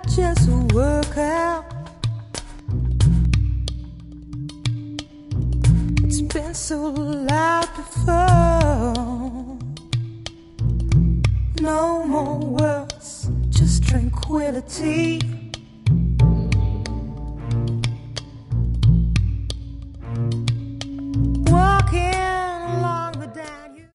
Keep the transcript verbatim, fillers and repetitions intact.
just work out. It's been so loud before. No more words, just tranquility.